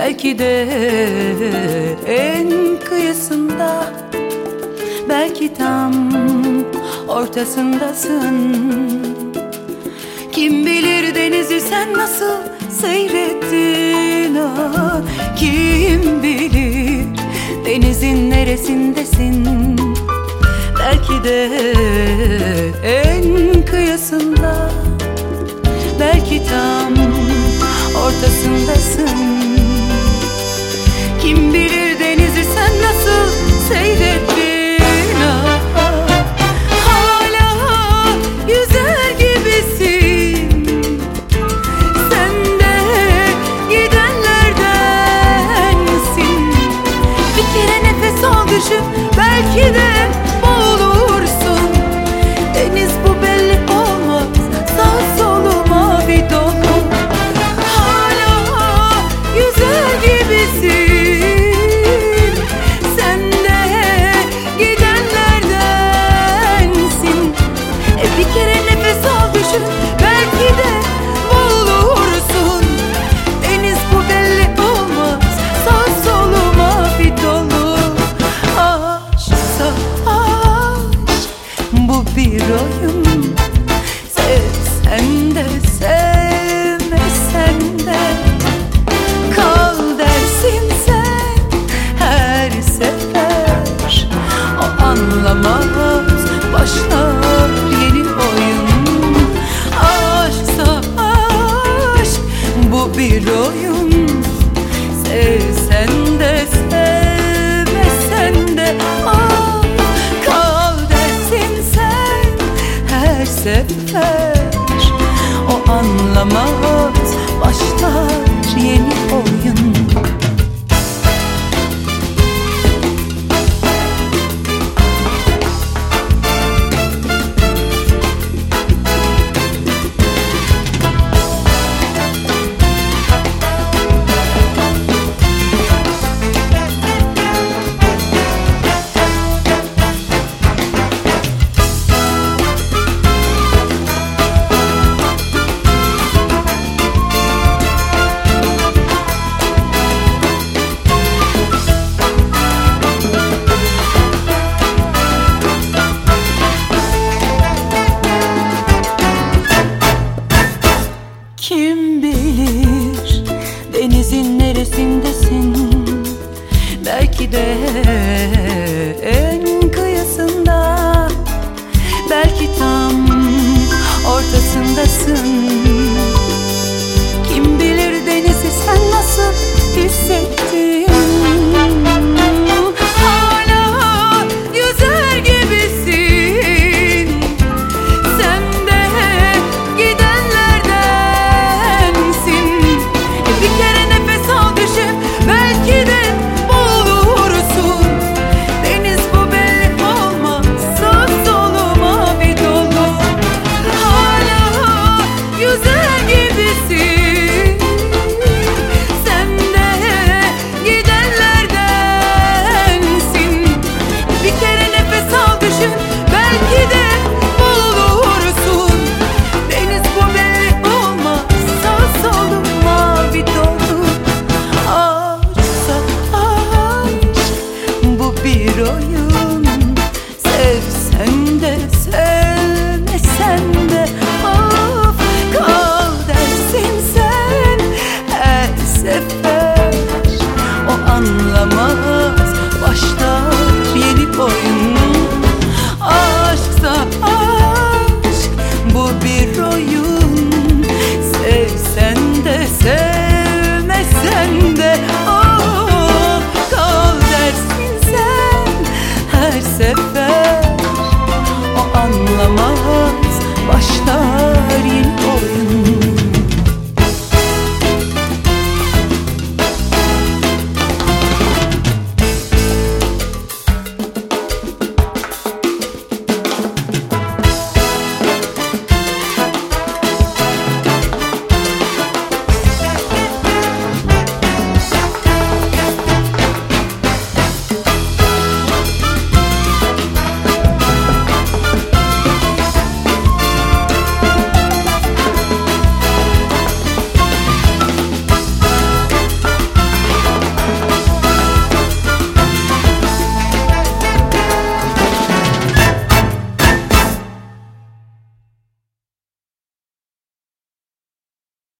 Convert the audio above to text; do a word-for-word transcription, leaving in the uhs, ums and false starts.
Belki de en kıyısında, belki tam ortasındasın. Kim bilir denizi sen nasıl seyrettin, ah. Kim bilir denizin neresindesin. Belki de en kıyısında, belki tam ortasındasın. Kim bilir denizi sen nasıl seyrettin, ah. Hala yüzer gibisin. Sen de gidenlerdensin. Bir kere nefes al düşün, belki de boğulursun. Deniz bu belli olmaz, sağ solu mavi dolu. Hala yüzer gibisin. Sen de gidenlerdensin. E bir kere nefes al düşün, belki de boğulursun. Deniz bu belli olmaz, sağ solu mavi dolu. Aşksa aşk bu bir oyun. Sevsen de sevmesen de kal dersin sen her sefer. O anlamaz, başlar yeni oyun. Aşksa aşk bu bir oyun. Sevsen de sevmesen de ah, kal dersin sen her sefer. O anlamaz, başlar yeni oyun. Kim bilir denizin neresindesin. Belki de en kıyısında, belki tam ortasındasın. Kim bilir denizi sen nasıl hissettin. Hala yüzer gibisin. Sen de gidenlerdensin. Bir kere nefes al düşün, belki de boğulursun. Deniz bu belli olmaz, sağ solu mavi dolu. Hala yüzer gibisin. Sen de gidenlerdensin. Bir kere nefes al düşün, belki de boğulursun. Deniz bu belli olmaz, sağ solu mavi dolu. Aşksa aşk bu bir oyun.